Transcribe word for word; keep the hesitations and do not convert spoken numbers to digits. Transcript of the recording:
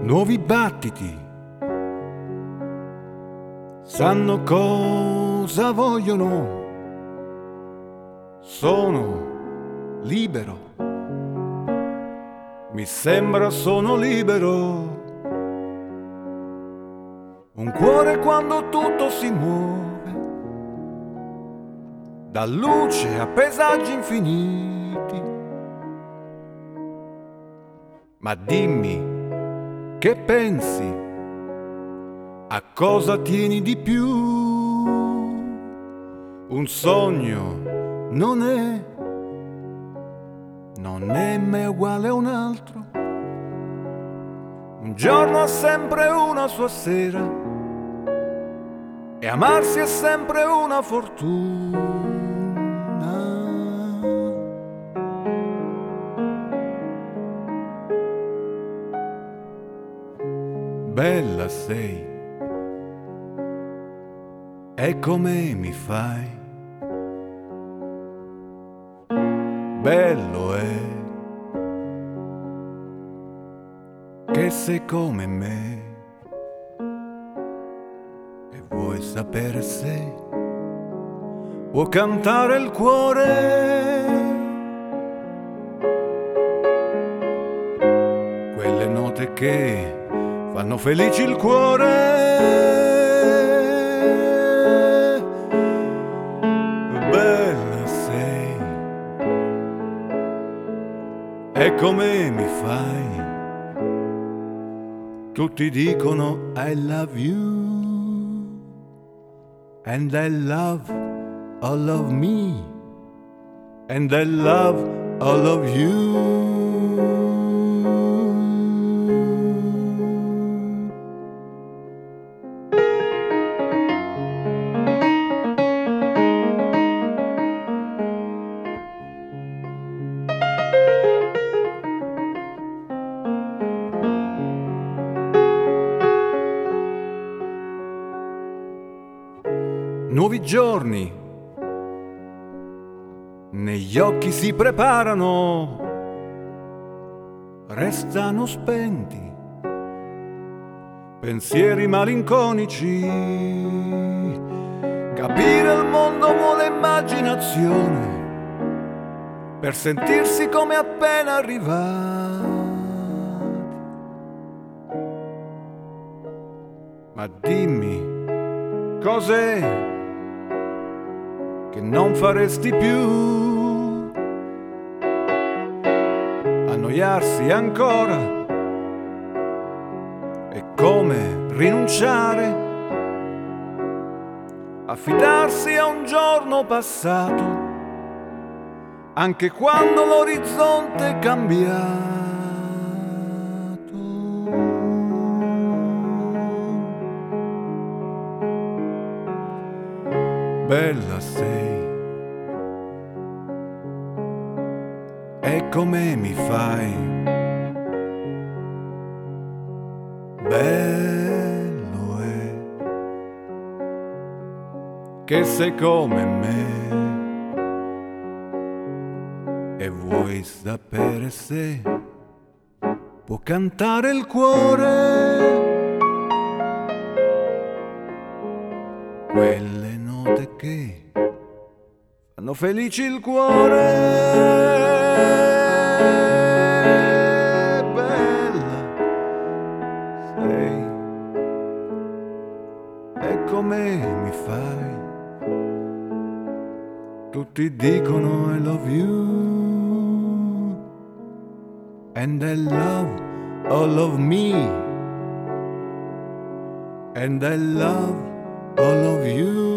nuovi battiti, sanno cosa vogliono, sono libero, mi sembra sono libero, un cuore quando tutto si muove, da luce a paesaggi infiniti. Ma dimmi, che pensi? A cosa tieni di più? Un sogno non è, non è mai uguale a un altro. Un giorno ha sempre una sua sera e amarsi è sempre una fortuna. Bella sei, e come mi fai, bello è, che sei come me, e vuoi sapere se può cantare il cuore, quelle note che fanno felici il cuore. Bella sei, e come mi fai, tutti dicono I love you, and I love all of me, and I love all of you. Nuovi giorni negli occhi si preparano, restano spenti pensieri malinconici. Capire il mondo vuole immaginazione per sentirsi come appena arrivati. Ma dimmi, cos'è che non faresti più? Annoiarsi ancora? E come rinunciare? Affidarsi a un giorno passato, anche quando l'orizzonte è cambiato. Bella sei, e come mi fai, bello è, che sei come me, e vuoi sapere se può cantare il cuore, quelle note che fanno felici il cuore. Bella sei, e come mi fai, tutti dicono I love you, and I love all of me, and I love all of you.